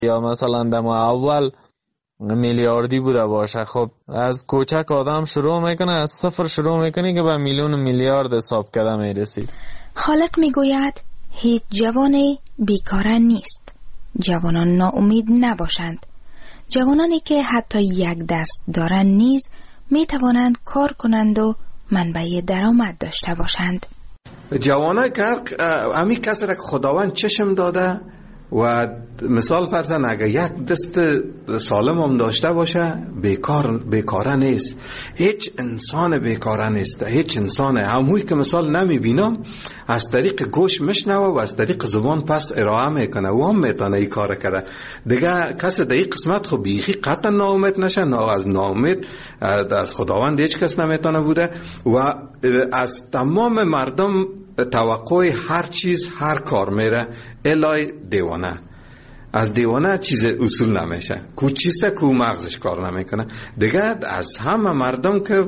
یا مثلا دم اول میلیاردی بوده باشه. خب از کوچک آدم شروع میکنه، از صفر شروع میکنه که به میلیون و میلیارد حساب کرده میرسید. خالق میگوید هیچ جوانی بیکاره نیست. جوانان ناامید نباشند. جوانانی که حتی یک دست دارند نیز می توانند کار کنند و منبع درآمد داشته باشند. جوانای که همی کسی را که خداوند چشم داده و مثال فرضاً اگر یک دست سالم هم داشته باشه بیکاره نیست. هیچ انسان بیکاره نیست. هیچ انسان هموی که مثال نمیبینم از طریق گوش میشنوه و از طریق زبان پس ارائه میکنه و هم میتونه این کار کرده. دیگه کسی در این قسمت خب بیخی قطعا ناامید نشه. از ناامید از خداوند هیچ کس نمیتونه بوده و از تمام مردم توقع هر چیز هر کار میره الای دیوانه. از دیوانه چیز اصول نمیشه. کو چیزه کو مغزش کار نمیکنه. دیگه از همه مردم که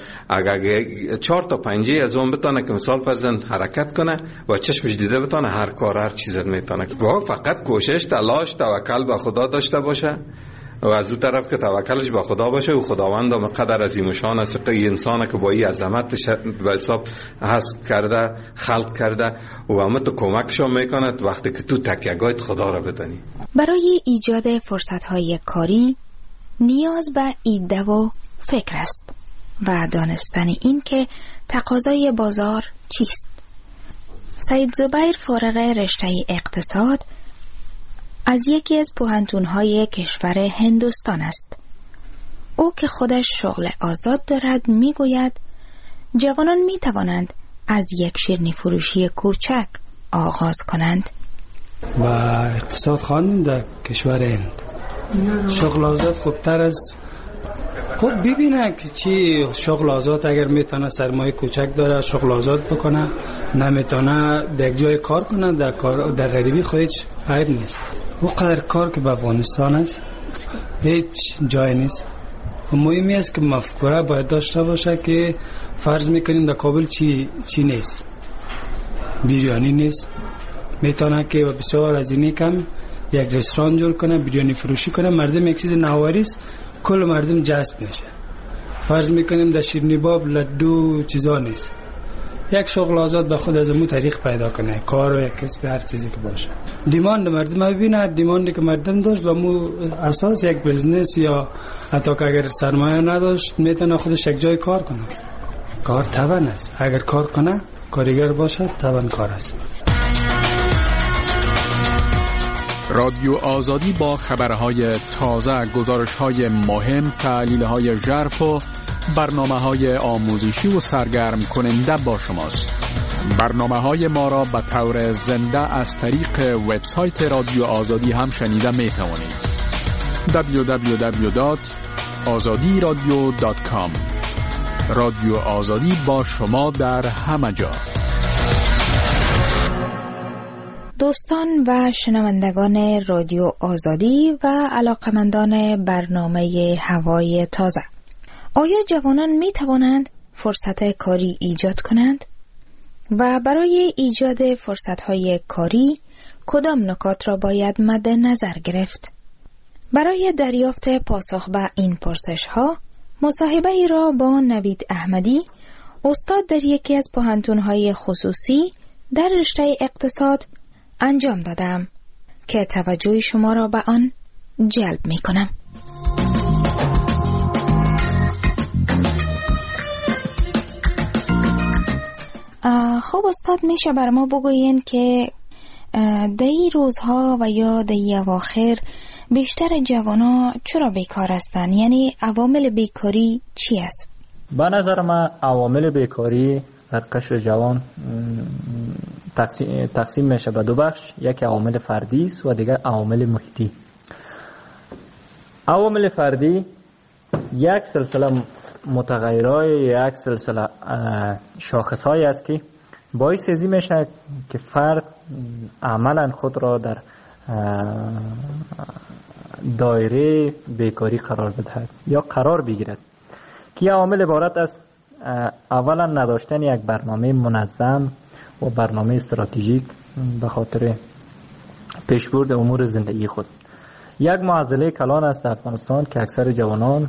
اگر 4 تا 5 از اون بتونه که مثال فرزند حرکت کنه و چشمش دیده بتونه هر کار هر چیز میتونه. فقط کوشش تلاش توکل به خدا داشته باشه و از اون طرف که توکلش به خدا باشه و خداوند هم قدر عظیم و شان است که انسان که با این عظمتش به حساب هست کرده خلق کرده و همه تو کمکش هم میکنه وقتی که تو تکیه‌گاهت خدا را بدانی. برای ایجاد فرصت‌های کاری نیاز به ایده و فکر است و دانستن این که تقاضای بازار چیست. سید زبیر فارغ رشته اقتصاد از یکی از پوهنتون‌های کشور هندوستان است. او که خودش شغل آزاد دارد میگوید جوانان میتوانند از یک شیرینی فروشی کوچک آغاز کنند. و اقتصاد خواندن در کشور هند. شغل آزاد خوبتر از خود ببینه که چی شغل آزاد اگر میتونه سرمایه کوچک داره شغل آزاد بکنه، نمیتونه در جای کار کنه در غریبی خودش عیب نیست. او قدر کار که به افغانستان است هیچ جای نیست. مهمی است که مفکوره باید داشته باشه که فرض میکنیم در کابل چی نیست، بیریانی نیست، میتونه که بسیار از اینی کم یک رستوران جور کنه، بیریانی فروشی کنه، مردم یک چیز نواری است کل مردم جذب میشه. فرض میکنیم در شیرینی باب لدو چیزا نیست. یک شغل آزاد به خود از امو طریق پیدا کنه، کار و یک کسب هر چیزی که باشه. دیماند مردم ببینه، دیماندی که مردم داشت به مو اساس یک بزنس یا حتی که اگر سرمایه نداشت میتونه خودش یک جای کار کنه. کار توان است. اگر کار کنه کارگر باشه توان کار است. رادیو آزادی با خبرهای تازه، گزارش‌های مهم، تحلیل‌های ژرف و برنامه‌های آموزشی و سرگرم کننده با شماست. برنامه‌های ما را به طور زنده از طریق وبسایت رادیو آزادی هم شنیده می‌توانید. www.azadiradio.com. رادیو آزادی با شما در همه جا. دوستان و شنوندگان رادیو آزادی و علاقمندان برنامه هوای تازه، آیا جوانان می توانند فرصت کاری ایجاد کنند؟ و برای ایجاد فرصت‌های کاری کدام نکات را باید مد نظر گرفت؟ برای دریافت پاسخ به این پرسش‌ها مصاحبه ای را با نوید احمدی، استاد در یکی از پوهنتون‌های خصوصی در رشته اقتصاد انجام دادم که توجه شما را به آن جلب می کنم. خب استاد، میشه بر ما بگوین که در این روزها و یا در این اواخر بیشتر جوانا چرا بیکار هستند؟ یعنی عوامل بیکاری چی است؟ به نظر من عوامل بیکاری در قشر جوان تقسیم میشه به دو بخش. یک عوامل فردی است و دیگر عوامل محیطی. عوامل فردی یک سلسله متغیرهای، یک سلسله شاخصهایی است که باعث ازی میشه که فرد عملا خود را در دایره بیکاری قرار بدهد یا قرار بگیرد، که عوامل عبارت است اولا نداشتن یک برنامه منظم و برنامه استراتژیک به خاطر پیشبرد امور زندگی خود. یک معضله کلان است در افغانستان که اکثر جوانان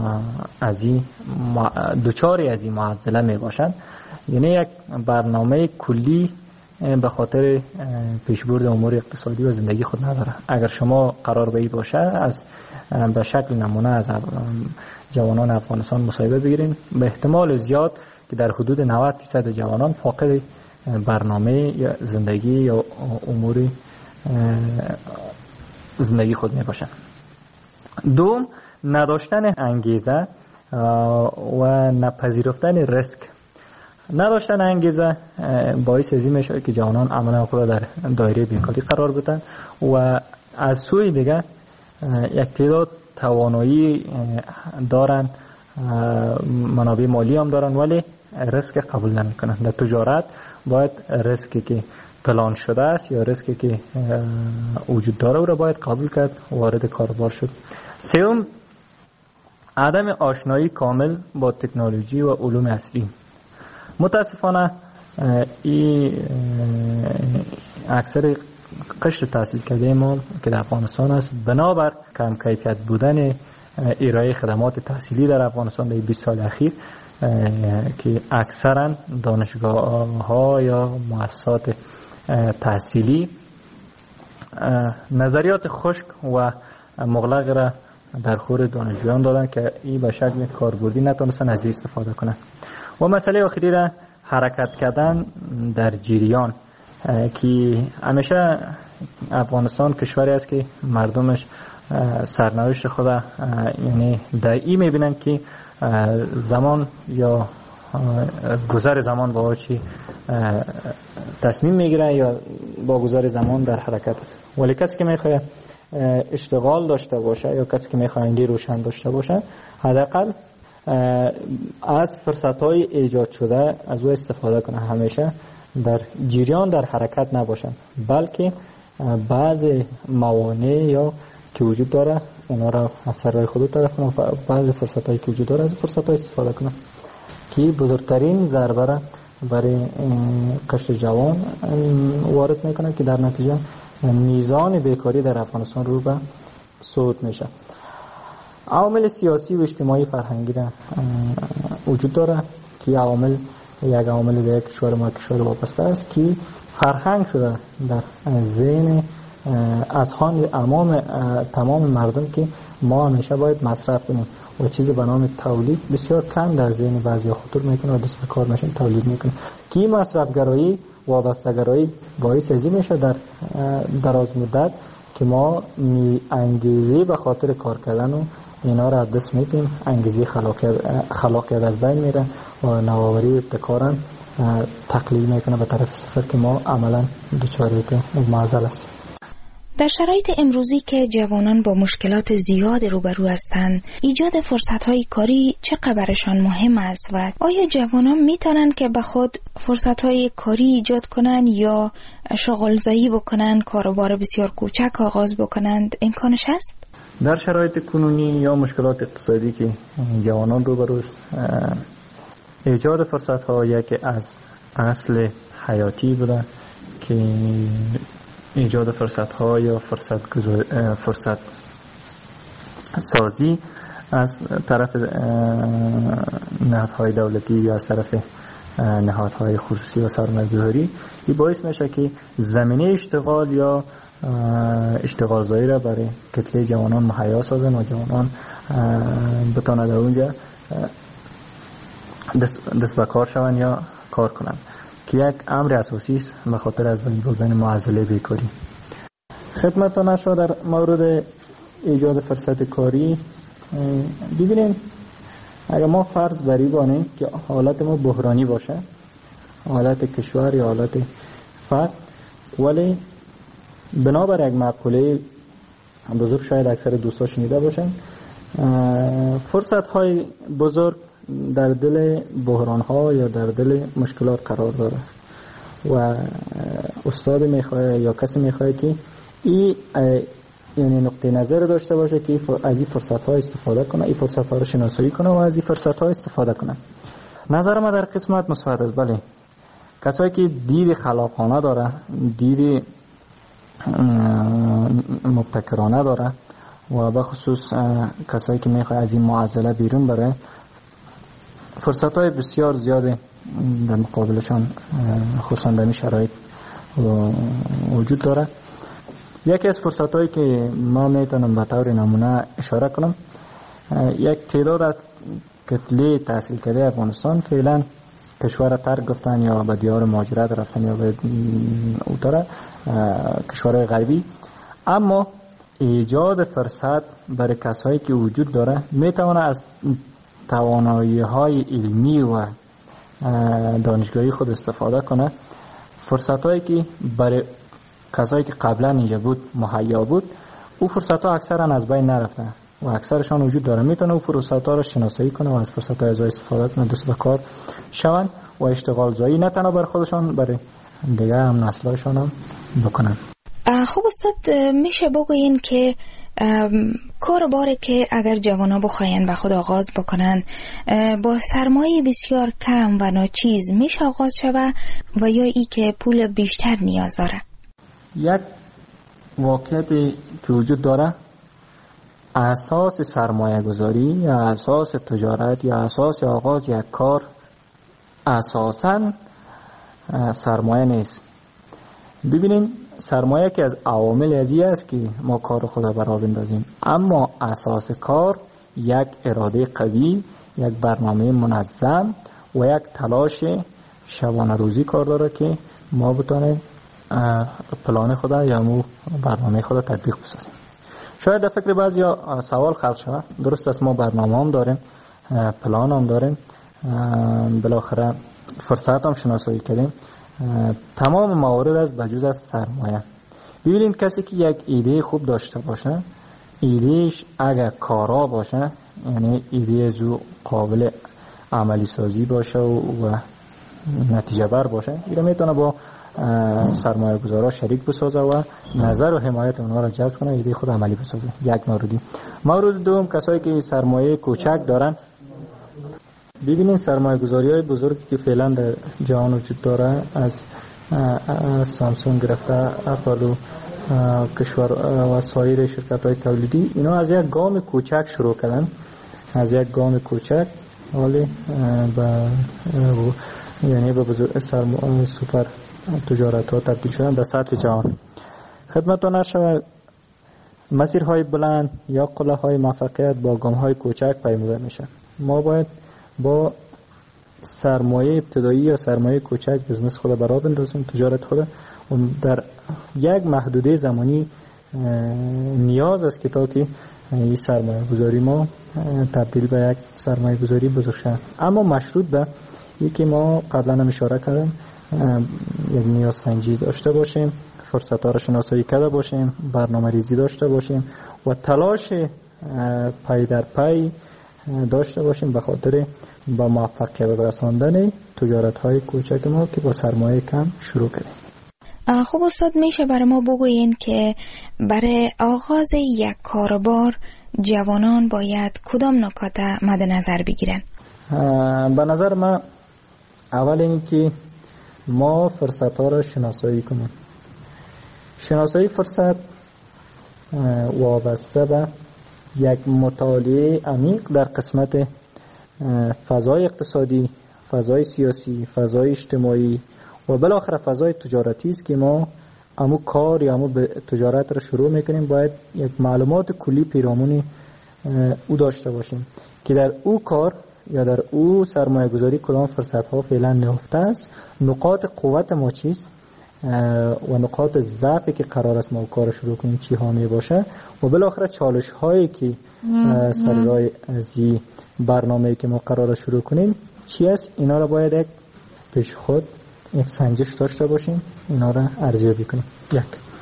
دوچاری از این معضله می باشند. یعنی یک برنامه کلی به خاطر پیشبرد امور اقتصادی و زندگی خود نداره. اگر شما قرار به این باشه به شکل نمونه از جوانان افغانستان مصاحبه بگیرین، به احتمال زیاد که در حدود 90% جوانان فاقد برنامه زندگی یا امور زندگی خود می باشند. دوم، نداشتن انگیزه و نپذیرفتن ریسک. نداشتن انگیزه باعث ازی میشه که جوانان عملا خود در دایره بیکاری قرار بدن و از سوی دیگه یک تعداد توانایی دارن، منابع مالی هم دارن ولی ریسک قبول نمیکنن. در تجارت باید ریسکی که پلان شده است یا ریسکی که وجود داره او را باید قبول کرد، وارد کاروبار شد. سوم، عدم آشنایی کامل با تکنولوژی و علوم اصلی. متاسفانه اکثر قشر تحصیل کرده ما که در افغانستان است بنابر کم کیفیت بودن ارائه خدمات تحصیلی در افغانستان در 20 سال اخیر که اکثرا دانشگاه ها یا مؤسسات تحصیلی نظریات خشک و مغلق را در خور دانشجویان دادن که این به شکل کاربردی نتونستن از استفاده کنن. و مسئله آخری را حرکت کردن در جریان که همیشه افغانستان کشوری است که مردمش سرنوشت خود یعنی در این میبینن که زمان یا گذر زمان با چی تصمیم میگیره یا با گذر زمان در حرکت است. ولی کسی که میخواد اشتغال داشته باشه یا کسی که میخواد ایندی روشن داشته باشه حداقل از فرصت‌های ایجاد شده از او استفاده کنه، همیشه در جریان در حرکت نباشن، بلکه بعض موانع یا که وجود داره اونا را از سرای خود طرف کنه، بعض فرصت‌هایی که وجود داره از فرصت‌ها استفاده کنه که بزرگترین ضربه را برای قشر جوان وارد میکنه که در نتیجه میزان بیکاری در افغانستان رو به صعود میشه. عوامل سیاسی و اجتماعی فرهنگی را وجود داره که یک عامل در کشور ما کشور وابسته است که فرهنگ شده در ذهن اذهان تمام مردم که ما همیشه باید مصرف کنیم و چیزی به نام تولید بسیار کم در ذهن بعضی خطور میکنه و دست به کار میشن تولید میکنه که مصرفگرایی وابستگرایی باعث ازی میشه در دراز مدت که ما انگیزه به خاطر کار کردن و اینا را از دست میدیم، انگیزه خلاقیت از بین میره و نوآوری و ابتکار تقلیل میکنه به طرف صفر که ما عملا دچار معضل است. در شرایط امروزی که جوانان با مشکلات زیاد روبرو هستند، ایجاد فرصت‌های کاری چقدر برشان مهم است و آیا جوانان میتونن که به خود فرصت‌های کاری ایجاد کنند یا شغل‌زایی بکنند، کاروبار بسیار کوچک آغاز بکنند؟ امکانش هست؟ در شرایط کنونی یا مشکلات اقتصادی که جوانان روبرو است، ایجاد فرصت‌ها یکی از اصل حیاتی بوده که ایجاد فرصت‌ها یا فرصت سازی از طرف نهادهای دولتی یا از طرف نهادهای خصوصی و سرمایه‌گذاری این باعث میشه که زمینه اشتغال یا اشتغال زایی را برای کتله جوانان مهیا سازن و جوانان بتوانند در اونجا دست به کار شوند یا کار کنند که یک امر اساسی است به خاطر از بین بردن معضله بیکاری. خدمتتان شما در مورد ایجاد فرصت کاری ببینید، اگر ما فرض بری بانیم که حالت ما بحرانی باشه، حالت کشور یا حالت فرد، ولی بنابر یک مقوله بزرگ شاید اکثر دوستا شنیده باشن، فرصت های بزرگ در دل بحران ها یا در دل مشکلات قرار داره و استاد میخواه یا کسی میخواه که این یعنی نقطه نظر داشته باشه که از این فرصت ها استفاده کنه، این فرصت ها رو شناسایی کنه و از این فرصت ها استفاده کنه. نظر ما در قسمت مثبت است. بله، کسایی که دید خلاقانه داره، دید مبتکرانه داره و به خصوص کسایی که میخواد از این معضله بیرون بره، فرصت‌های بسیار زیاده در مقابلشان خصوصا در این شرایط وجود داره. یکی از فرصت‌هایی که ما میتونم به طور نمونه اشاره کنم، یک تعداد از کتله تحصیل کرده افغانستان فعلا کشور ترک گفتن یا به دیار مهاجرت رفتن یا به اوتره کشورهای غربی، اما ایجاد فرصت برای کسایی که وجود داره میتونه از توانایی‌های علمی و دانشگاهی خود استفاده کنه. فرصت‌هایی که برای کسایی که قبلا اینجا بود مهیا بود، او فرصت‌ها اکثرا از بین نرفته و اکثرشان وجود داره. میتونه او فرصت‌ها رو شناسایی کنه و از فرصت‌های ازای استفاده کنه، دست به کار شون و اشتغال زایی نه تنها بر خودشان، برای دیگه هم نسل‌هاشون هم بکنن. خب استاد، میشه بگوین که کار باره که اگر جوانا بخواین به خود آغاز بکنن با سرمایه بسیار کم و ناچیز میشه آغاز شوه و یا ای که پول بیشتر نیاز داره؟ یک واقعیتی که وجود داره، اساس سرمایه گذاری یا اساس تجارت یا اساس آغاز یک کار اساساً سرمایه نیست. ببینین سرمایه که از عوامل ازی است که ما کار خود را راه بندازیم، اما اساس کار یک اراده قوی، یک برنامه منظم و یک تلاش شبانه روزی کار داره که ما بتونیم پلان خود یا مو برنامه خود تطبیق بسازیم. شاید در فکر بعضیا سوال خلق شود، درست است ما برنامه هم داریم، پلان هم داریم، بالاخره فرصت هم شناسایی کردیم، تمام موارد از بجز از سرمایه. ببینید کسی که یک ایده خوب داشته باشه، ایدهش اگر کارا باشه، یعنی ایده زو قابل عملی سازی باشه و نتیجه بر باشه، ایده میتونه با سرمایه گذارا شریک بسازه و نظر و حمایت اونها را جلب کنه، ایده خود عملی بسازه. یک موردی. مورد دوم، کسایی که سرمایه کوچک دارن، ببینین سرمایه گذاری های بزرگی که فعلا در جهان وجود داره، از سامسونگ گرفته اپل و کشور و سایر شرکت های تولیدی، اینا از یک گام کوچک شروع کردن، از یک گام کوچک حالی یعنی به بزرگ سوپر تجارت ها تبدیل شدن در سطح جهان. خدمتتون شود مسیرهای بلند یا قله های موفقیت با گام های کوچک پیموده میشه. ما باید با سرمایه ابتدایی یا سرمایه کوچک بزنس خود برا بندازیم، تجارت خود در یک محدوده زمانی نیاز است که تا که این سرمایه گذاری ما تبدیل به یک سرمایه گذاری بزرگ شد، اما مشروط به یکی ما قبلا هم اشاره کردم، یک نیاز سنجی داشته باشیم، فرصت‌ها را شناسایی کرده باشیم، برنامه ریزی داشته باشیم و تلاش پای در پای داشته باشیم به خاطر با موفقیت رساندن تجارت‌های کوچک ما که با سرمایه کم شروع کردیم. خب استاد، میشه برای ما بگوین که برای آغاز یک کاروبار جوانان باید کدام نکات مد نظر بگیرن؟ به نظر من اول این که ما فرصت‌ها را شناسایی کنیم. شناسایی فرصت وابسته به یک مطالعه عمیق در قسمت فضای اقتصادی، فضای سیاسی، فضای اجتماعی و بالاخره فضای تجارتی است که ما امو کار یا امو تجارت را شروع میکنیم. باید یک معلومات کلی پیرامون او داشته باشیم که در او کار یا در او سرمایه گذاری کدام فرصت ها فعلا نهفته است، نقاط قوت ما چیست و نقاط ضعفی که قرار است ما کار شروع کنیم چی ها می باشه و بالاخره چالش هایی که سر راه از برنامه‌ای که ما قرار شروع کنیم چی است. اینا را باید یک پیش خود یک سنجش داشته باشیم، اینا را ارزیابی کنیم. یک.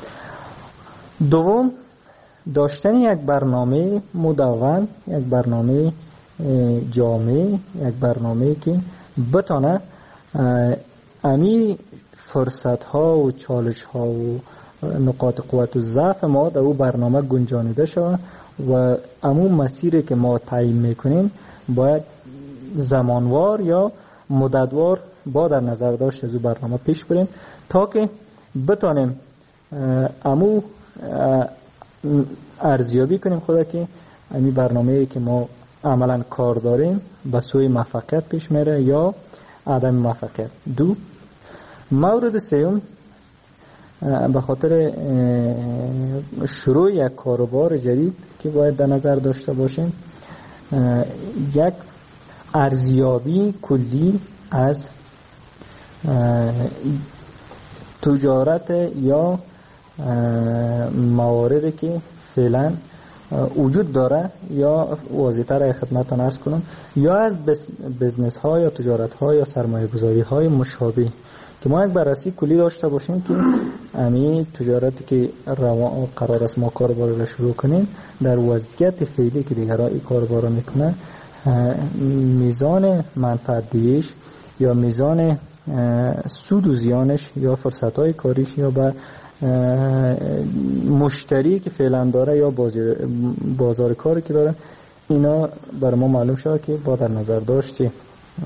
دوم، داشتن یک برنامه مدون، یک برنامه جامع، یک برنامه که بتونه امی فرصت ها و چالش ها و نقاط قوت و ضعف ما در او برنامه گنجانیده شود و امون مسیری که ما تعیین میکنیم باید زمانوار یا مدتوار با در نظر داشت از او برنامه پیش بریم تا که بتانیم امو ارزیابی کنیم خدا که این برنامه‌ای که ما عملا کار داریم به سوی موفقیت پیش میره یا عدم موفقیت. دو، مورد سوم به خاطر شروع یک کاروبار جدید که باید در نظر داشته باشیم، یک ارزیابی کلی از تجارت یا مواردی که فعلا وجود داره یا واضح‌تر خدمتتون عرض کنم، یا از بزنس ها یا تجارت ها یا سرمایه گذاری های مشابه که ما یک بررسی کلی داشته باشیم که همین تجارتی که قرار است ما کاروبار را شروع کنیم در وضعیت فعلی که دیگران این کاروبار را میکنن میزان منفعت دیش یا میزان سود و زیانش یا فرصت های کاریش یا به مشتری که فعلا داره یا بازار کاری که داره، اینا برای ما معلوم شد که با در نظر داشت که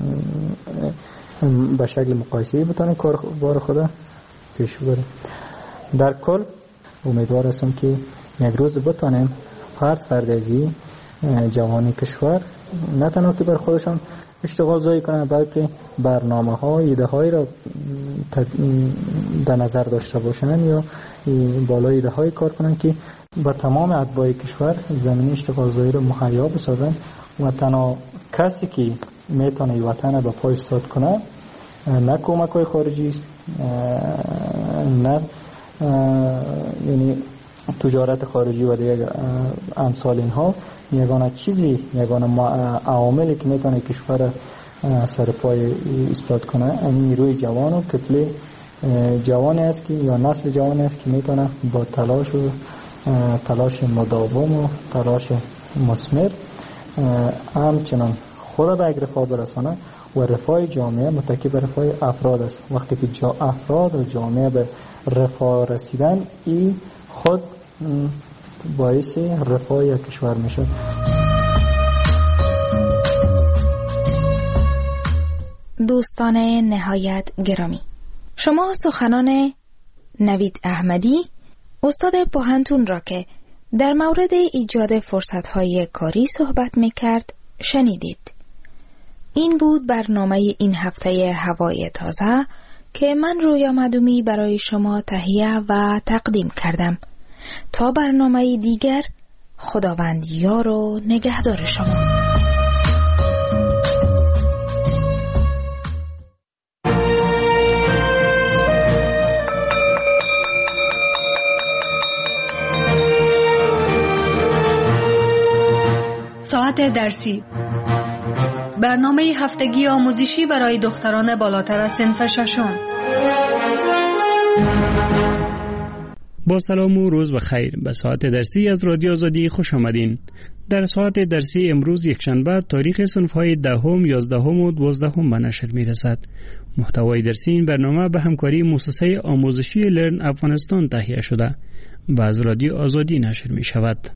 به شکل مقایسه‌ای بتونیم کار خدا پیش ببریم. در کل امیدوار هستم که یک روز بتونیم هر فرد از جوان کشور نه تنها که بر خودشان اشتغال زایی کنن بلکه برنامه ها ایده هایی را در نظر داشته باشن یا بالای ایده های کار کنن که با تمام اتباع کشور زمینه اشتغال زایی را مهیا بسازن و تنها کسی که میتونه ای وطن به پای ایستاد کنه نه کمک های خارجی است، نه یعنی تجارت خارجی و دیگه امثال اینها، یگانه چیزی یگانه عواملی که میتونه کشور سر پای ایستاد کنه این نیروی جوان و کتله جوانی است که یا نسل جوانی است که میتونه با تلاش مداوم و تلاش مثمر همچنان خود به یک رفاه برسانه و رفاه جامعه متکی به رفاه افراد است. وقتی که افراد و جامعه به رفاه رسیدن این خود باعث رفاه یک کشور میشه. دوستان نهایت گرامی، شما سخنان نوید احمدی استاد پوهنتون را که در مورد ایجاد فرصت‌های کاری صحبت می‌کرد شنیدید. این بود برنامه این هفته هوای تازه که من رویا مدومی برای شما تهیه و تقدیم کردم. تا برنامه دیگر، خداوند یار و نگهدار شما. ساعت درسی، برنامه هفتگی آموزشی برای دختران بالاتر از صنف ششم. با سلام و روز بخیر. به ساعت درسی از رادیو آزادی خوش آمدین. در ساعت درسی امروز یکشنبه تاریخ صنف‌های 10، 11 و 12 به نشر می‌رسد. محتوای درسی این برنامه به همکاری مؤسسه آموزشی لرن افغانستان تهیه شده و از رادیو آزادی نشر می‌شود.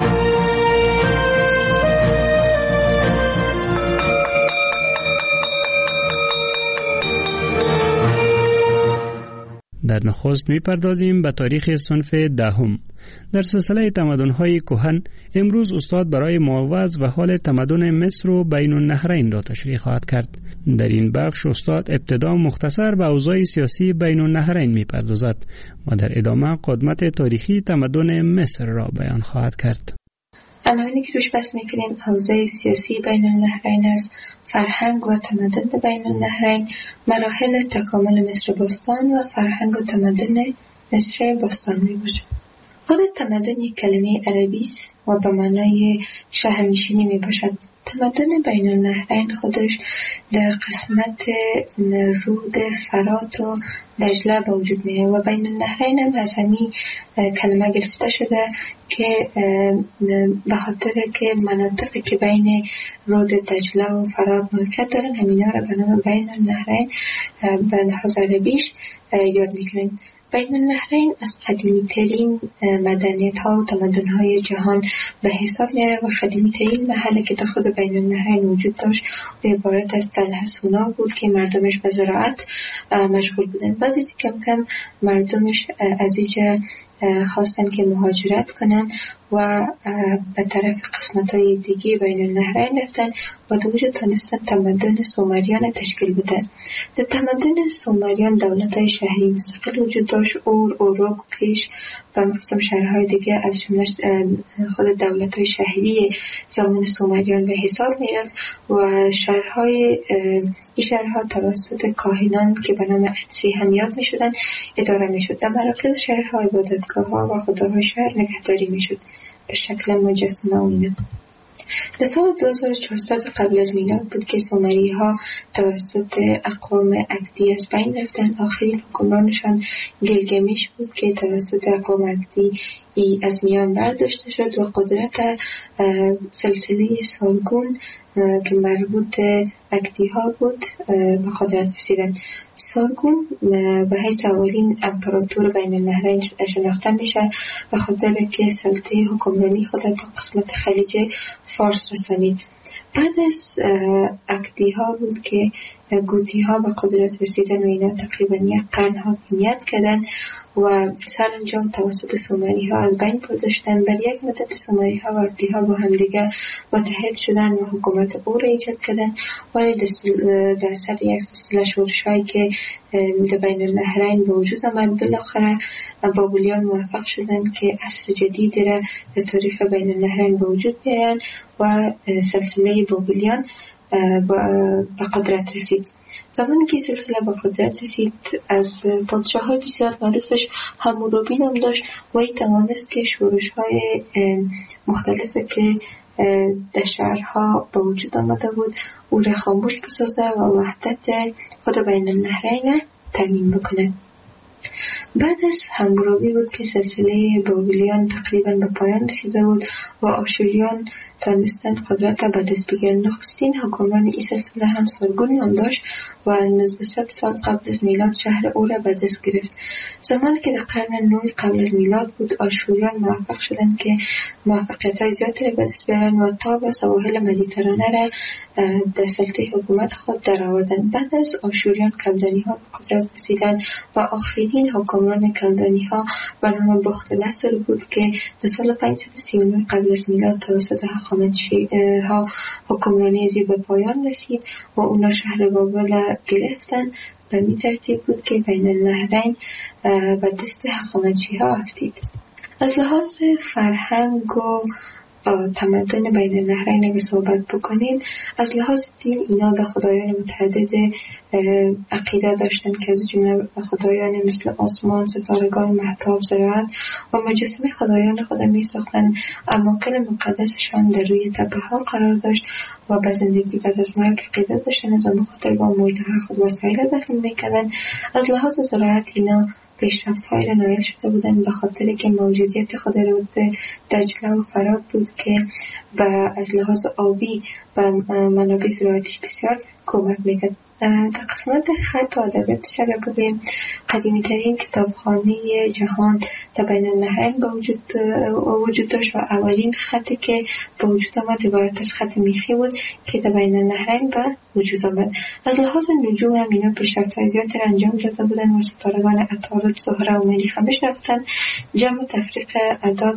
در نخست می‌پردازیم به تاریخ صنف 10. در سلسله تمدن‌های کهن امروز استاد برای مواعظ و حال تمدن مصر و بین النهرین را تشریح خواهد کرد. در این بخش استاد ابتدا مختصر به اوضاع سیاسی بین النهرین می‌پردازد و در ادامه قدمت تاریخی تمدن مصر را بیان خواهد کرد. عناوینی که روش بحث میکنیم حوزه سیاسی بین النهرین است، فرهنگ و تمدن بین النهرین، مراحل تکامل مصر باستان و فرهنگ و تمدن مصر باستان میباشد. خود تمدن یک کلمه عربی است و به معنای شهرنشینی میباشد. تمدن بین النهرین خودش در قسمت رود فرات و دجله به وجود میاد و بین النهرین هم از همین کلمه گرفته شده که به خاطر که مناطقی که بین رود دجله و فرات موقعیت دارن همینا را به نام بین النهرین به لحاظ عربیش یاد میکنیم. بین النهرین از قدیمی ترین مدنیت ها و تمدن های جهان به حساب میره و قدیمی ترین محله که تا خود بین النهرین وجود داشت و عبارت از تل حصونا بود که مردمش به زراعت مشغول بودن. بعد از کم کم مردمش از اینجا خواستن که مهاجرت کنن و به طرف قسمت‌های دیگه بین النهرین رفتن و در اونجا تونستن تمدن سومریان تشکیل بدن. در تمدن سومریان دولت‌های شهری مستقل وجود داشت، اوروک، کیش و قسم شهرهای دیگه از جمله خود دولت‌های شهری زمان سومریان به حساب میرفت و این شهرها توسط کاهنان که به نام اتسی هم یاد میشدن اداره میشد. در مراکز شهرها عبادتگاه‌ها و خداهای شهر نگهداری میشد به شکل مجسمه و اینا. در سال 2400 قبل از میلاد بود که سومری ها توسط اقوام اکدی از بین رفتن. آخرین حکمرانشان گلگمش بود که توسط اقوام اکدی از میان برداشته شد و قدرت سلسله سارگون که مربوط اکدی ها بود به قدرت رسیدن. سارگون به حیث اولین امپراتور بین النهرین شناخته میشه و خاطر که سلطه حکمرانی خود تا قسمت خلیج فارس رسانید. بعد از اکدی ها بود که گوتی ها به قدرت رسیدن و اینا تقریبا یک قرن حاکمیت کردن و سرانجام توسط سومری ها از بین برده شدن. بعد یک مدت سومری ها و اکدی ها با هم دیگه متحد شدن و حکومت او را ایجاد کردن، ولی در سر یک سلسله شورش هایی که در بین النهرین به وجود آمد بالاخره بابلیان موفق شدن که عصر جدیدی را در تاریخ بین النهرین به وجود بیارن و سلسله بابلیان به قدرت رسید. زمانی که سلسله به قدرت رسید از پادشاه های بسیار معروفش حمورابی نام داشت و ای توانست که شورش های مختلفه که در شهرها به وجود آمده بود او را خاموش بسازه و وحدت خود بین النهرین تامین بکنه. بعد از حمورابی بود که سلسله بابلیان تقریبا به پایان رسیده بود و آشوریان تانستند قدرت به دست بگیرند. نخستین حکمران این سلسله هم سارگون نام داشت و 1900 سال قبل از میلاد شهر او را به دست گرفت. زمانی که در قرن 9 قبل از میلاد بود آشوریان موفق شدند که موفقیت‌های زیادی را به دست بیارند و تا به سواحل مدیترانه را در سلطه حکومت خود درآوردند. بعد از آشوریان کلدانی‌ها به قدرت رسیدند و آخرین حکمران کلدانی‌ها به نام بخت‌نصر بود که در سال 539 قبل از میلاد توسط هخامنشی‌ها حکمرانی از به پایان رسید و اونا شهر بابل گرفتن. به این ترتیب بود که بین النهرین به دست هخامنشی‌ها افتید. از لحاظ فرهنگ و تمدن بین النهرین اگه صحبت بکنیم، از لحاظ دین اینا به خدایان متعدد عقیده داشتن که از جمله خدایان مثل آسمان، ستارگان، مهتاب، زراعت و مجسمه خدایان خود می ساختن. اماکن مقدسشان در روی تپه ها قرار داشت و به زندگی بعد از مرگ عقیده داشتن، از خاطر با مرده خود وسایل دفن میکردن. از لحاظ زراعت اینا پیشرفت‌هایی را نایل شده بودند به خاطر که موجودیت خود رود دجله و فرات بود که از لحاظ آبی و منابع زراعتیش بسیار کمک میکرد. در قسمت خط و ادبیاتش اگر بگوییم، قدیمی ترین کتابخانه جهان در بین النهرین به وجود داشت و اولین خطی که به وجود آمد عبارت از خط میخی بود که در بین النهرین به وجود آمد. از لحاظ نجوم هم اینا پیشرفت‌های زیادی را انجام داده بودن و ستارگان عطارد، زهره و مریخ هم رفتن. جمع تفریق اعداد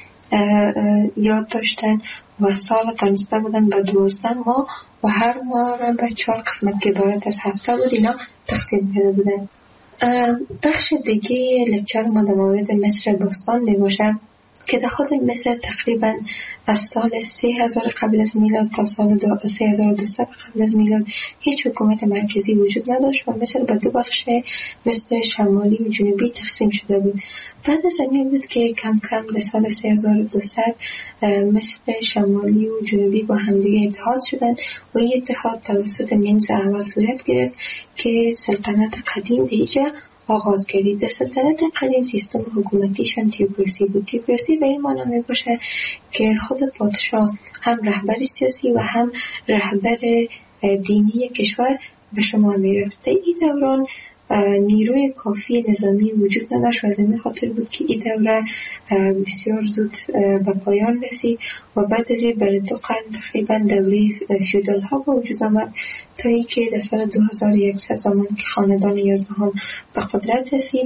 یاد داشتن و سال تانسته بودن به 12 ماه و هر ماه را به 4 قسمت که عبارت از هفته بود اینا تقسیم کرده بودن. بخش دیگه لکچر ما در مورد مصر باستان می باشد که در خود مصر تقریبا از سال 3000 قبل از میلاد تا سال 3200 قبل از میلاد هیچ حکومت مرکزی وجود نداشت و مصر به 2 بخش مصر شمالی و جنوبی تقسیم شده بود. بعد از این بود که کم کم در سال 3200 مصر شمالی و جنوبی با همدیگه اتحاد شدند و این اتحاد توسط منز اول صورت گرفت که سلطنت قدیم دیجا آغاز کردید. در سلطنت قدیم سیستم حکومتیشان تیوکراسی بود. تیوکراسی به این معنی می باشه که خود پادشاه هم رهبر سیاسی و هم رهبر دینی کشور به شما می رفته. این دوران نیروی کافی نظامی وجود نداشت و از این خاطر بود که این دوره بسیار زود به پایان رسید و بعد از این برای 2 قرن تقریبا دوره فیودال ها به وجود آمد تا ای که در سال 2100 زمان که خاندان 11 به قدرت رسید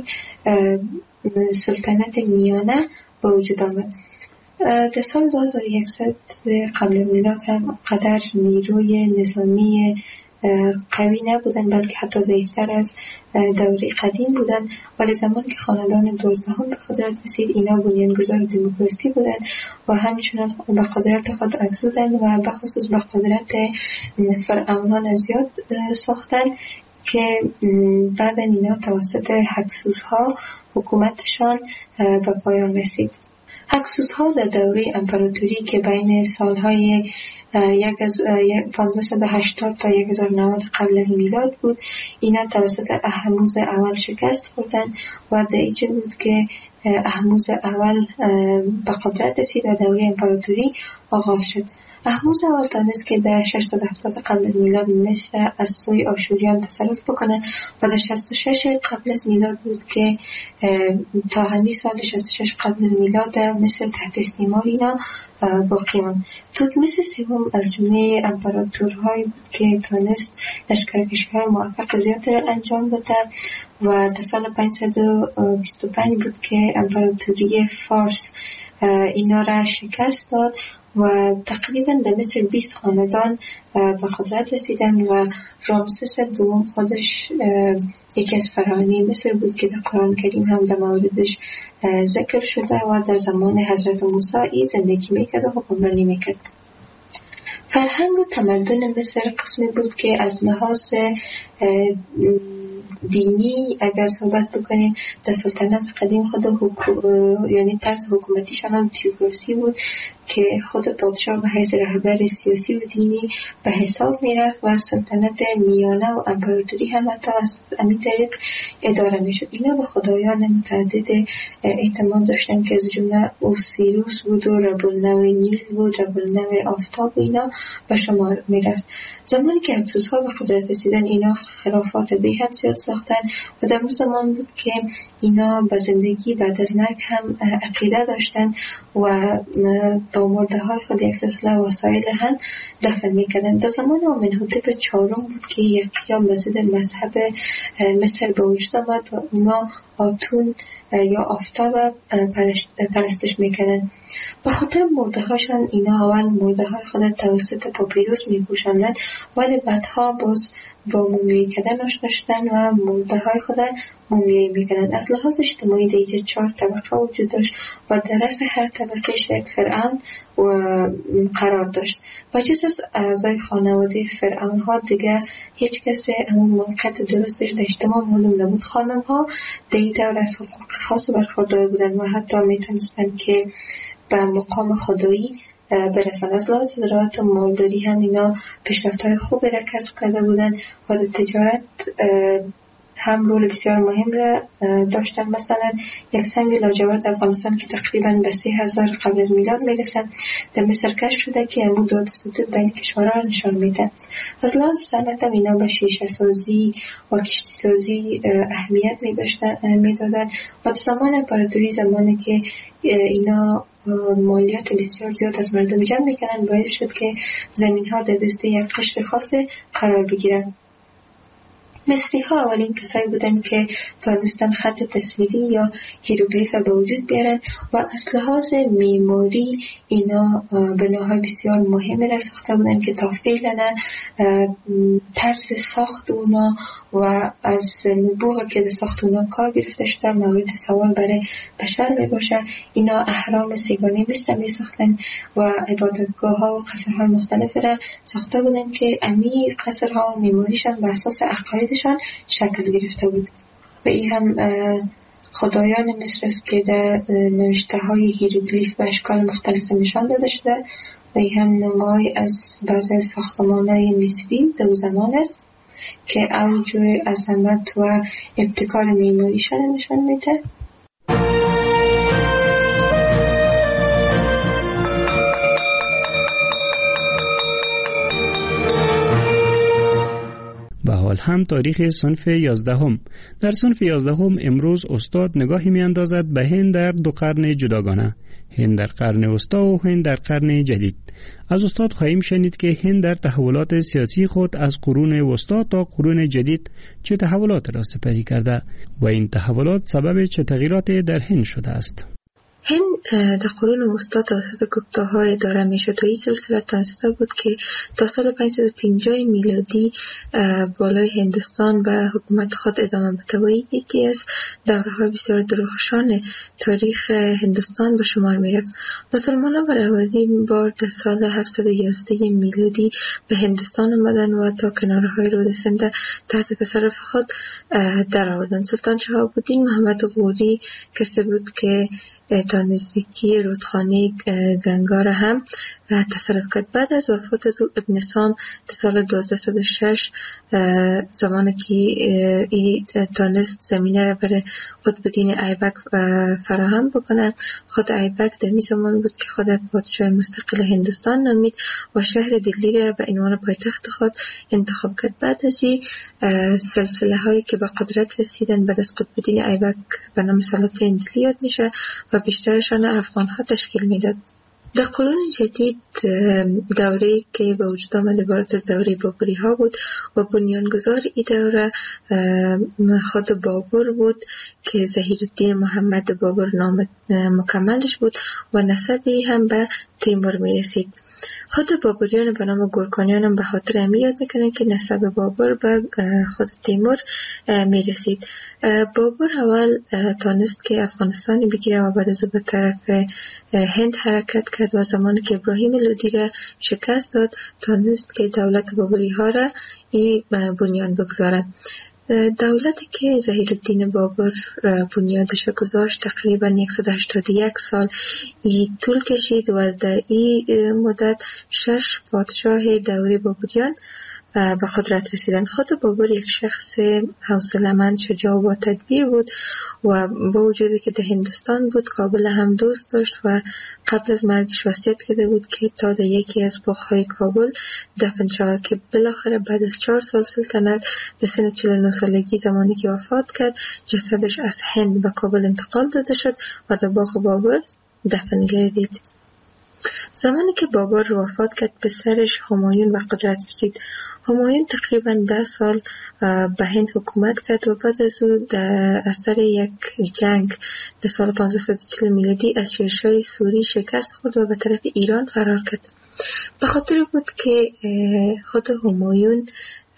سلطنت میانه به وجود آمد. در سال 2100 قبل از میلاد هم قدر نیروی نظامی قوی نبودن بلکه حتی ضعیفتر از دوره قدیم بودن، ولی زمان که خاندان 12 به قدرت رسید اینا بنیانگذار دموکراسی بودن و همچنان به قدرت خود افزودن و به خصوص به قدرت فرعونان زیاد ساختن که بعد اینا توسط هکسوس‌ها حکومتشان به پایان رسید. هکسوس‌ها در دوره امپراتوری که بین سالهای 1580 تا 1090 قبل از میلاد بود، اینا توسط اهموز اول شکست خوردن و در اینجا بود که اهموز اول به قدرت رسید و دوره امپراتوری آغاز شد. اهموز اول دانست که در 670 قبل از میلاد مصر از سوی آشوریان تصرف بکنه و در 66 قبل از میلاد بود که تا همین سال 66 قبل از میلاد مصر تحت استعمار اینا باقی ماند. توتمیس سوم از جمله امپراتورهایی بود که تونست لشکرکشی‌های موفق زیادی را انجام بده و در سال 525 بود که امپراتوری فارس اینا را شکست داد و تقریبا در مصر 20 خاندان به قدرت رسیدن و رامسس دوم خودش یکی از فراعنه مصر بود که در قرآن کریم هم در موردش ذکر شده و در زمان حضرت موسی زندگی میکرد و حکمرانی میکرد. فرهنگ و تمدن مصر قسمی بود که از لحاظ دینی اگر صحبت بکنیم در سلطنت قدیم خود یعنی طرز حکومتیشان هم تیوکراسی بود که خود پادشاه به حیث رهبر سیاسی و دینی به حساب میرفت و سلطنت میانه و امپراتوری هم حتی از همین طریق اداره میشد. اینا به خدایان متعدد اعتماد داشتن که از جمله اوسیروس بود و رب النوع نیل بود، رب النوع آفتاب و اینا به شمار میرفت. زمانی که هکسوس‌ها به قدرت رسیدن اینا خرافات بی‌حد زیاد ساختن و در اون زمان بود که اینا به زندگی بعد از مرگ هم عقیده داشتن و با مرده های خود یک سلسله وسایل هم دفن میکردن. در زمان آمنحوتپ 4 بود که یک قیام به ضد مذهب مصر به وجود آمد و اونا آتون یا آفتاب پرستش میکردن. به خاطر مرده هاشان اینا اول مرده های خود توسط پاپیروس میپوشاندن ولی بعدها باز با مومیایی کردن آشنا شدن و مرده های خود مومیایی میکردن. از لحاظ اجتماعی دیگه 4 طبقه وجود داشت و در رأس هر طبقه یک فرعون قرار داشت و جز از اعضای خانواده فرعون ها دیگه هیچ کسی همون موقعیت درستش در اجتماع معلوم نبود. خانم ها در دور از حقوق خاص برخوردار بودن و حتی میتونستن که به مقام خدایی برسن. از لحاظ زراعت و مالداری هم اینا پیشرفت‌های خوبی را کسب کرده بودن و در تجارت هم رول بسیار مهم را داشتن. مثلا یک سنگ لاجورد افغانستان که تقریبا به 3000 قبل از میلاد میرسه در مصر کشف شده که امو داد ستود بین کشورها نشان میده. از لحاظ صنعت هم اینا به شیشه سازی و کشتی سازی اهمیت میدادن و زمان امپراتوری زمانی که اینا مالیات بسیار زیاد از مردم جمع میکنن باعث شد که زمین ها در دست یک قشر خاص قرار بگیرن. مصری ها اولین کسایی بودن که تانستن خط تصویری یا هیروگلیف به وجود بیارن و از لحاظ معماری اینا بناهای بسیار مهمی را ساخته بودن که تا فعلا طرز ساخت اونا و از نبوغ که در ساخت اونا کار گرفته شده مورد سوال برای بشر می باشه. اینا اهرام سیگانی مصر می ساختن و عبادتگاه ها و قصرهای مختلف را ساخته بودن که امی قصرها و معماریشان به اساس عقاید شکل گرفته بود و این هم خدایان مصر است که در نوشته های هیروگلیف و اشکال مختلف نشان داده شده و این هم نمای از بعضی ساختمان های مصری در زمان است که اوج عظمت و ابتکار معماریشان نشان میده. هم تاریخ صنف 11. در صنف 11 امروز استاد نگاهی می اندازد به هند در دو قرن جداگانه، هند در قرن وسطی و هند در قرن جدید. از استاد خواهیم شنید که هند در تحولات سیاسی خود از قرون وسطی تا قرون جدید چه تحولات را سپری کرده و این تحولات سبب چه تغییراتی در هند شده است. هند در قرون وسطی توسط گپتاها اداره میشد و این سلسله تانسته بود که تا سال 550 میلادی بالای هندوستان به حکومت خود ادامه بده و یکی از دوره‌های بسیار درخشان تاریخ هندوستان به شمار میرفت. مسلمانان برای اولین بار در سال 711 میلادی به هندوستان آمدند و تا کنارهای رود سند تحت تصرف خود درآوردند. سلطان شهاب‌الدین محمد غوری کسی بود که تا نزدیکی رودخانه گنگا را هم تصرف کرد. بعد از وفات از ابن سام در سال 1206 زمانی که ای تانست زمینه را برای قطب الدین ایبک فراهم بکنه، خود ایبک در می زمان بود که خود پادشاه مستقل هندوستان نامید و شهر دلی را به عنوان پایتخت خود انتخاب کرد. بعد از این سلسله هایی که به قدرت رسیدن بعد از قطب الدین ایبک به نام سلاطین دلی یاد میشه و بیشترشان افغان ها تشکیل میداد. در قرون جدید دوره‌ای که به وجود آمد عبارت از دوره بابری ها بود و بنیانگذار این دوره خود بابر بود که ظهیرالدین محمد بابر نام مکملش بود و نسبی هم به تیمور می رسید. خود بابریان به نام گورکانیان هم به خاطر همی یاد میکنن که نسب بابر به خود تیمور می رسید. بابر اول تانست که افغانستانی بگیره و بعد از او به طرف هند حرکت کرد و زمانی که ابراهیم لودی را شکست داد تانست که دولت بابری ها را بنیان بگذاره. دولتی که ظهیرالدین بابر بنیادش گذاشت تقریبا 181 سال طول کشید و در این مدت 6 پادشاه دوره بابریان به قدرت رسیدن. خود بابر یک شخص حوصله‌مند، شجاع و با تدبیر بود و با وجودی که در هندوستان بود کابل هم دوست داشت و قبل از مرگش وصیت کرده بود که تا در یکی از باغ‌های کابل دفن شود که بالاخره بعد از 4 سال سلطنت در سن 49 سالگی زمانی که وفات کرد جسدش از هند به کابل انتقال داده شد و در باغ بابر دفن گردید. زمانی که بابر وفات کرد پسرش همایون به قدرت رسید. همایون تقریبا 10 سال به هند حکومت کرد و بعد از او در اثر یک جنگ در سال 540 میلادی از شیرشاه سوری شکست خورد و به طرف ایران فرار کرد. به خاطر بود که خود همایون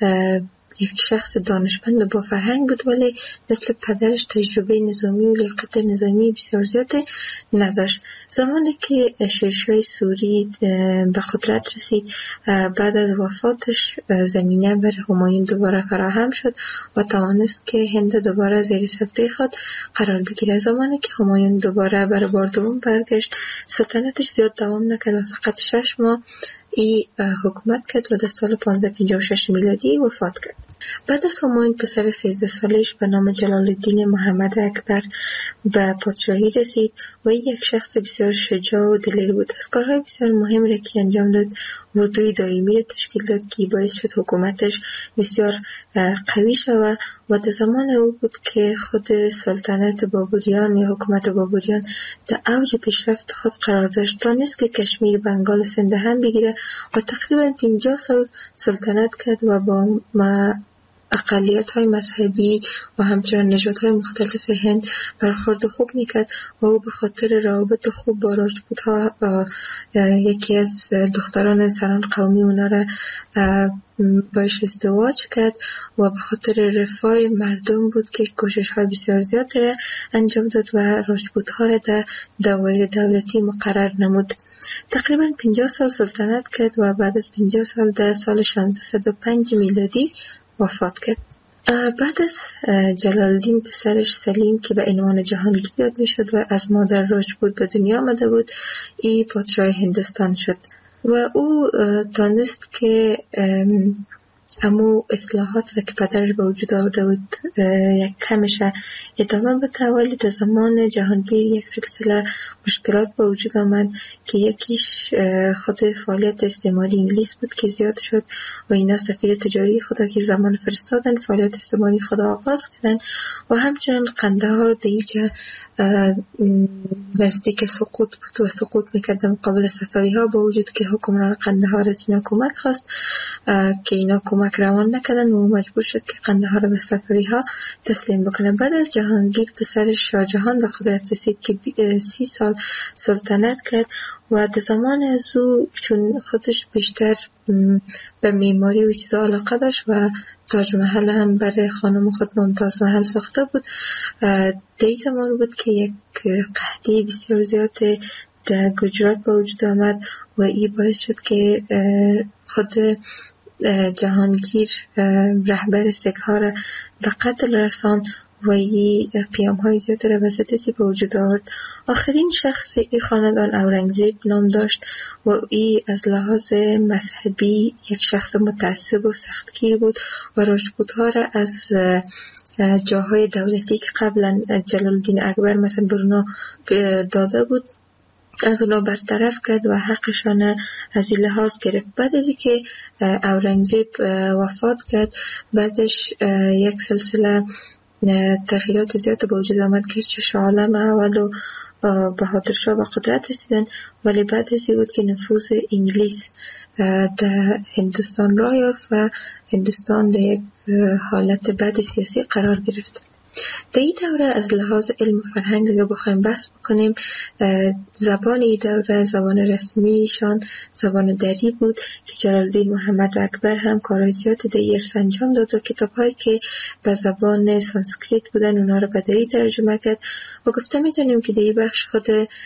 یک شخص دانشمند و با فرهنگ بود ولی مثل پدرش تجربه نظامی و لیاقت نظامی بسیار زیاد نداشت. زمانی که شیرشاه سوری به قدرت رسید بعد از وفاتش زمینه بر همایون دوباره فراهم شد و توانست که هند دوباره زیر سلطه خود قرار بگیره. زمانی که همایون دوباره برای بار دوم برگشت سلطنتش زیاد دوام نکرد و فقط 6 ماه حکومت کرد و در سال 1556 میلادی وفات کرد. بعد از همایون پسر 13 سالش به نام جلال الدین محمد اکبر به پادشاهی رسید و یک شخص بسیار شجاع و دلیر بود. از کارهای بسیار مهم را که انجام داد اردوی دائمی را تشکیل داد که باعث شد حکومتش بسیار قوی شود و در زمان او بود که خود سلطنت بابریان یا حکومت بابریان در اوج پیشرفت خود قرار داشت. دانست که کشمیر، بنگال و سند هم بگیره و تقریبا 50 سال سلطنت کرد و با اقلیت های مذهبی و همچنین نژادهای مختلف هند برخورد خوب میکرد و او به خاطر روابط خوب با راجپوت ها یکی از دختران سران قومی اونا را باش ازدواج کرد و به خاطر رفاه مردم بود که کوشش های بسیار زیاد را انجام داد و راجپوت ها را در دوایر دولتی مقرر نمود. تقریبا 50 سال سلطنت کرد و بعد از 50 سال در سال 1605 میلادی وفات کرد. بعد از جلال الدین پسرش سلیم که به عنوان جهانگیر یاد میشد و از مادر راجپوت به دنیا آمده بود ای پادشاه هندوستان شد و او دانست که امو اصلاحات را که پدرش به وجود آورده بود یک کمش ادامه بده. ولی در زمان جهانگیر یک سلسله مشکلات به وجود آمد که یکیش خود فعالیت استعماری انگلیس بود که زیاد شد و اینا سفیر تجاری خدا که زمان فرستادن فعالیت استعماری خدا آغاز کردن و همچنان قندهار رو دیگه نزدیک سقوط بود و سقوط میکرد مقابل صفوی ها، با وجود که حکمران قندهار از اینا کمک خواست که اینا کمک روان نکردن و مجبور شد که قندهار به صفوی ها تسلیم بکنه. بعد از جهانگیر پسر شاه جهان به قدرت رسید که 30 سال سلطنت کرد و در زمان از او چون خودش بیشتر به معماری و چیزا علاقه داشت و تاج محل هم برای خانم خود ممتاز محل ساخته بود، در زمان بود که یک قحطی بسیار زیاد در گجرات به وجود آمد و این باعث شد که خود جهانگیر رهبر سک‌ها را به قتل رساند و این قیام های زیاد را به ضد به وجود آورد. آخرین شخص این خاندان اورنگزیب نام داشت و این از لحاظ مذهبی یک شخص متعصب و سختگیر بود و راجپوت ها را از جاهای دولتی که قبلا جلال الدین اکبر مثلا برنا داده بود از اونا برطرف کرد و حقشان از این لحاظ گرفت. بعد از که اورنگزیب وفات کرد بعدش یک سلسله تغییرات زیاد به وجود آمد که شاه عالم اول و بهادر شاه به قدرت رسیدن، ولی بعد از این بود که نفوذ انگلیس در هندوستان راه یافت و هندوستان در یک حالت بد سیاسی قرار گرفت. در این دوره از لحاظ علم و فرهنگ اگه بخوایم بحث بکنیم، زبان این دوره زبان رسمیشان زبان دری بود که جلال الدین محمد اکبر هم کارهای زیاد در ارث انجام داد و کتاب‌هایی که به زبان سانسکریت بودن اونا رو به دری ترجمه کرد و گفته می‌تونیم که در این بخش خود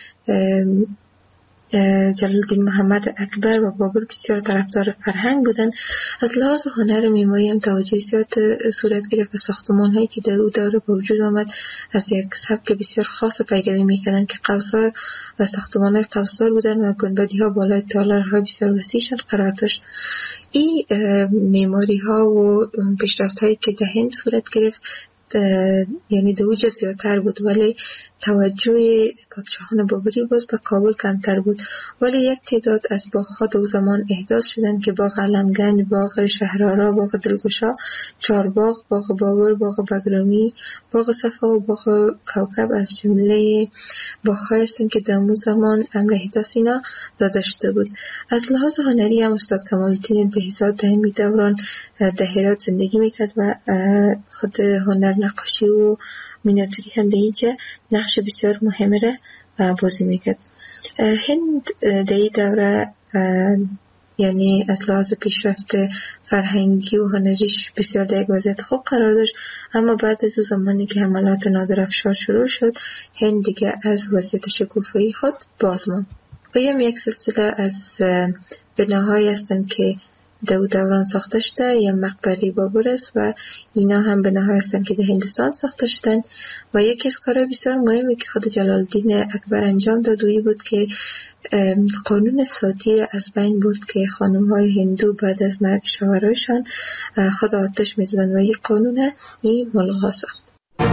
جلال الدین محمد اکبر و بابر بسیار طرفدار فرهنگ بودن. از لحاظ هنر و معماری هم توجه زیاد صورت گرفت و ساختمان هایی که در او دوره به وجود آمد از یک سبک بسیار خاص پیروی میکردن که قوس‌ها و ساختمان های قوسدار بودن و گنبدی ها بالای تالارهای بسیار وسیعشان قرار داشت. این معماری ها و پیشرفت هایی که در هند صورت گرفت یعنی در اوج زیادتر بود، ولی توجه پادشاهان بابری باز به کابل کمتر بود. ولی یک تعداد از باغ‌ها در زمان احداث شدند که باغ علمگنج، باغ شهرآرا، باغ دلگشا، چارباغ، باغ بابر، باغ بگرامی، باغ صفا و باغ کوکب از جمله باغ‌هایی هستند که در اون زمان امر احداث اینا داده شده بود. از لحاظ هنری هم استاد کمال‌الدین بهزاد در همین دوران در هرات زندگی میکرد و خود هنر نقاشی و مینیاتوری هم در اینجا نقش بسیار مهمه را بازی میکرد. هند در این دوره یعنی از لحاظ پیشرفت فرهنگی و هنریش بسیار در یک وضعیت خوب قرار داشت، اما بعد از اون زمانی که حملات نادرافشار شروع شد هند دیگه از وضعیت شکوفایی خود باز ماند. و یک سلسله از بناهایی هستند که در دوران ساخته شده، یا مقبره بابر است و اینا هم بناهایی هستند که در هندوستان ساخته شدن. و یکی از کارهای بسیار مهمی که خود جلال الدین اکبر انجام داد بود که قانون ساتی را از بین برد که خانم‌های هندو بعد از مرگ شوهرایشان خود آتش می‌زدند و یک قانون این ملغا ساخت.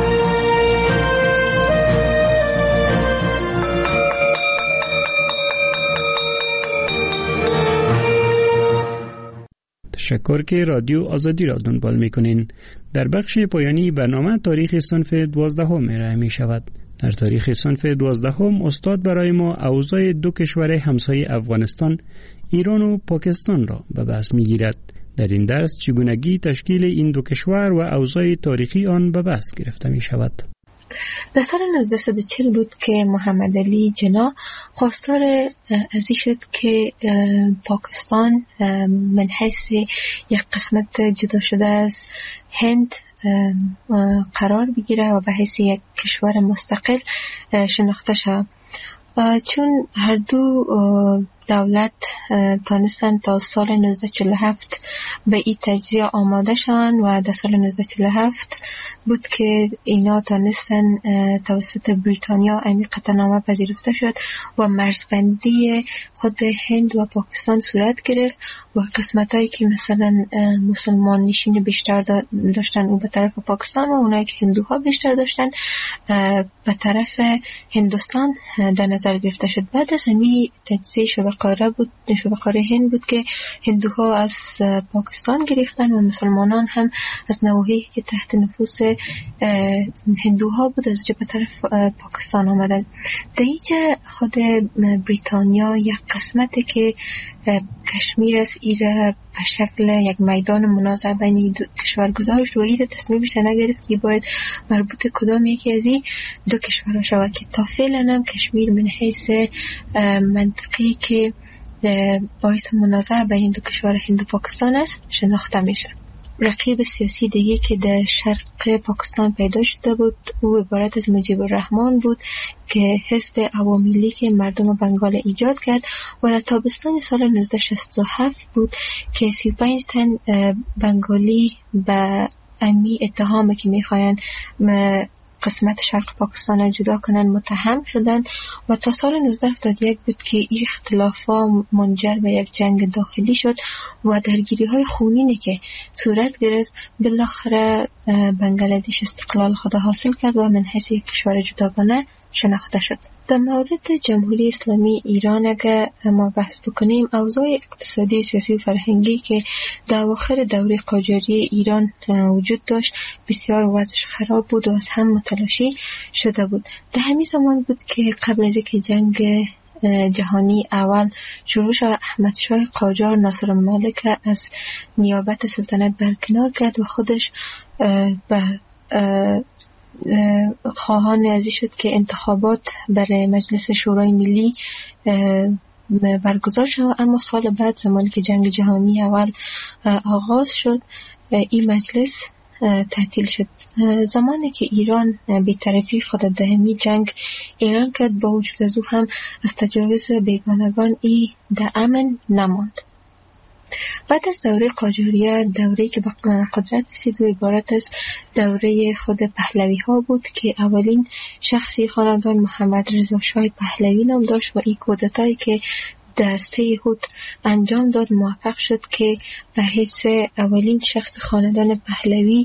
تشکر که رادیو آزادی را دنبال می‌کنین. در بخش پایانی برنامه تاریخ صنف 12 ارائه می‌شود. در تاریخ صنف 12 استاد برای ما اوضاع دو کشور همسایه افغانستان، ایران و پاکستان را به بحث می‌گیرد. در این درس چگونگی تشکیل این دو کشور و اوضاع تاریخی آن به بحث گرفته می‌شود. در سال 1940 بود که محمد علی جنا خواستار از این شد که پاکستان من حیث یک قسمت جدا شده از هند قرار بگیره و به حیث یک کشور مستقل شناخته شود. چون هر دو دولت تانستن تا سال 1947 به این تجزیه آماده شدن و در سال 1947 بود که اینا تانستن توسط بریتانیا این قطعنامه پذیرفته شد و مرزبندی خود هند و پاکستان صورت گرفت و قسمتایی که مثلا مسلمان نشین بیشتر داشتن او به طرف پاکستان و اونایی که هندوها بیشتر داشتن به طرف هندوستان در نظر گرفته شد. بعد از همین تجزیه شبه‌قاره هند بود که هندوها از پاکستان گرفتن و مسلمانان هم از نواحی که تحت نفوذ هندوها بود از به طرف پاکستان آمدن. در اینجا خود بریتانیا یک قسمتی که کشمیر از ایره به شکل یک میدان منازعه بین دو کشور گذاشت و ایره تصمیم نگرفت که باید مربوط کدام یکی از این دو کشورها شود که تا فعلا هم کشمیر من حیث منطقی که باعث منازعه بین دو کشور هند و پاکستان است شناخته میشه. رقیب سیاسی دیگه که در شرق پاکستان پیدا شده بود او عبارت از مجیب الرحمن بود که حزب عوامی لیگ مردم بنگال ایجاد کرد و در تابستان سال 1967 بود که 35 تن بنگالی به امی اتهامی که میخواین قسمت شرق پاکستان را جدا کنن متهم شدند و تا سال 1971 بود که این اختلافا منجر به یک جنگ داخلی شد و درگیری های خونینی که صورت گرفت بالاخره بنگلادش استقلال خود حاصل کرد و من حیث یک کشور جداگانه شناخته شد. در مورد جمهوری اسلامی ایران اگر ما بحث بکنیم اوضاع اقتصادی، سیاسی و فرهنگی که در اواخر دوره قاجاری ایران وجود داشت بسیار وضعش خراب بود و از هم متلاشی شده بود. در همین زمان بود که قبل از اینکه جنگ جهانی اول شروع شد احمد شاه قاجار ناصرالملک از نیابت سلطنت برکنار کرد و خودش به خواهان ازی شد که انتخابات برای مجلس شورای ملی برگزار شد. اما سال بعد زمانی که جنگ جهانی اول آغاز شد این مجلس تعطیل شد. زمانی که ایران بی‌طرفی خود در همین جنگ اعلان کرد با وجود از او هم از تجاوز بیگانگان ای در امن نماند. بعد از دوره قاجاریه دوره‌ای که به قدرت رسید و عبارت از دوره خود پهلوی ها بود که اولین شخصی خاندان محمد رضا شاه پهلوی نام داشت و این کودتایی که در 3 یهود انجام داد موفق شد که به حیث اولین شخص خاندان پهلوی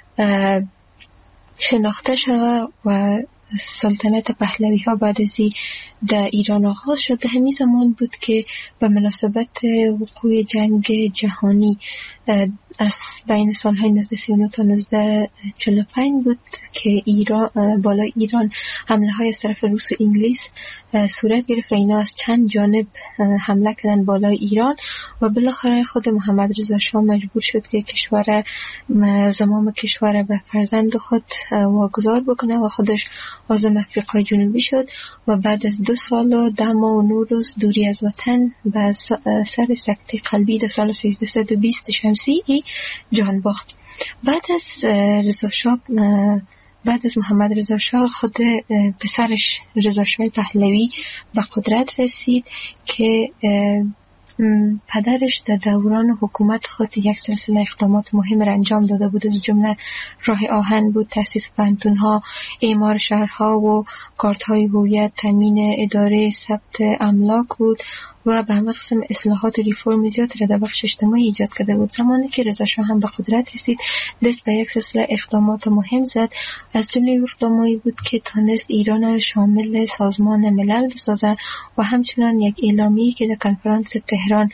شناخته شود و سلطنت پهلوی ها بعد از در ایران آغاز شد. همین زمان بود که به مناسبت وقوع جنگ جهانی از بین سالهای 1939 تا 1945 بود که بالای ایران حمله های از طرف روس و انگلیس صورت گرفت و اینا از چند جانب حمله کردن بالای ایران و بالاخره خود محمد رضا شاه مجبور شد که زمام کشور به فرزند خود واگذار بکنه و خودش عازم افریقای جنوبی شد و بعد از 2 سال و 10 ماه و 9 روز دوری از وطن به سر سکته قلبی در سال 1320 شمسی جان باخت. بعد از محمد رضا شاه خود پسرش رضا شاه پهلوی به قدرت رسید که پدرش در دوران حکومت خود یک سلسله اقدامات مهم را انجام داده بود. از جمله راه آهن بود، تأسیس پانتون‌ها، اعمار شهرها و کارت‌های هویت، تامین اداره ثبت املاک بود و به همه قسم اصلاحات و ریفرم زیاد را در بخش اجتماعی ایجاد کرده بود. زمانی که رضا شاه هم به قدرت رسید دست به یک سلسله اقدامات مهم زد. از جمله اقداماتی بود که تانست ایران شامل سازمان ملل بسازد و همچنان یک اعلامیه‌ای که در کنفرانس تهران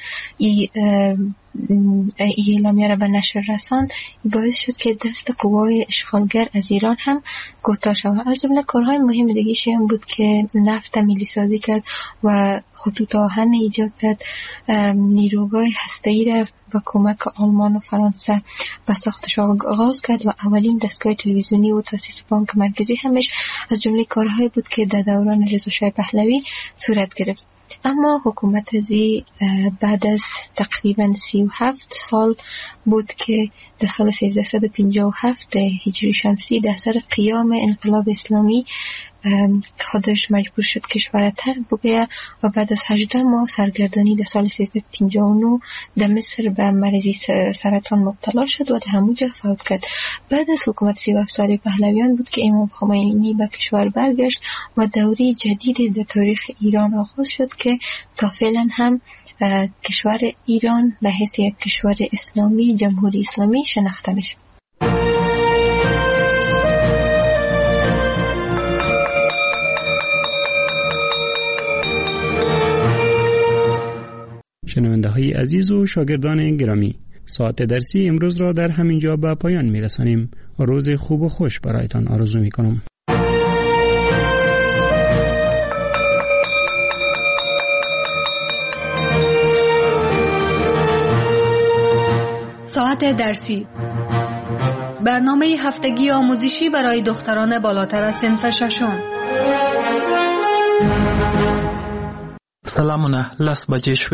اعلامیه را به نشر رساند باعث شد که دست قوای اشغالگر از ایران هم کوتاه شود. از جمله کارهای مهم دیگه هم بود که نفت ملی سازی کرد و خطوط آهن ایجاد کرد، نیروگاه هسته‌ای را با کمک آلمان و فرانسه به ساختش آغاز کرد و اولین دستگاه تلویزیونی و تأسیس بانک مرکزی همش از جمله کارهای بود که در دوران رضا شاه پهلوی صورت گرفت. اما حکومت ازی بعد از تقریبا 37 سال بود که در سال 1357 هجری شمسی در سر قیام انقلاب اسلامی خودش مجبور شد کشور ترک بگه و بعد از 18 ماه سرگردانی در سال 1359 در مصر به مریضی سرطان مبتلا شد و در همونجا فوت کرد. بعد از حکومت 37 ساله پهلویان بود که امام خمینی به کشور برگشت و دوره جدیدی در تاریخ ایران آغاز شد که تا فعلا هم کشور ایران به حیث یک کشور اسلامی، جمهوری اسلامی شناخته میشه. شنونده های عزیز و شاگردان گرامی، ساعت درسی امروز را در همین جا به پایان میرسانیم. روز خوب و خوش برایتان آرزو میکنم. ساعت درسی، برنامه هفتگی آموزشی برای دختران بالاتر از صنف ششم. سلامونه، 10 بجې شوې.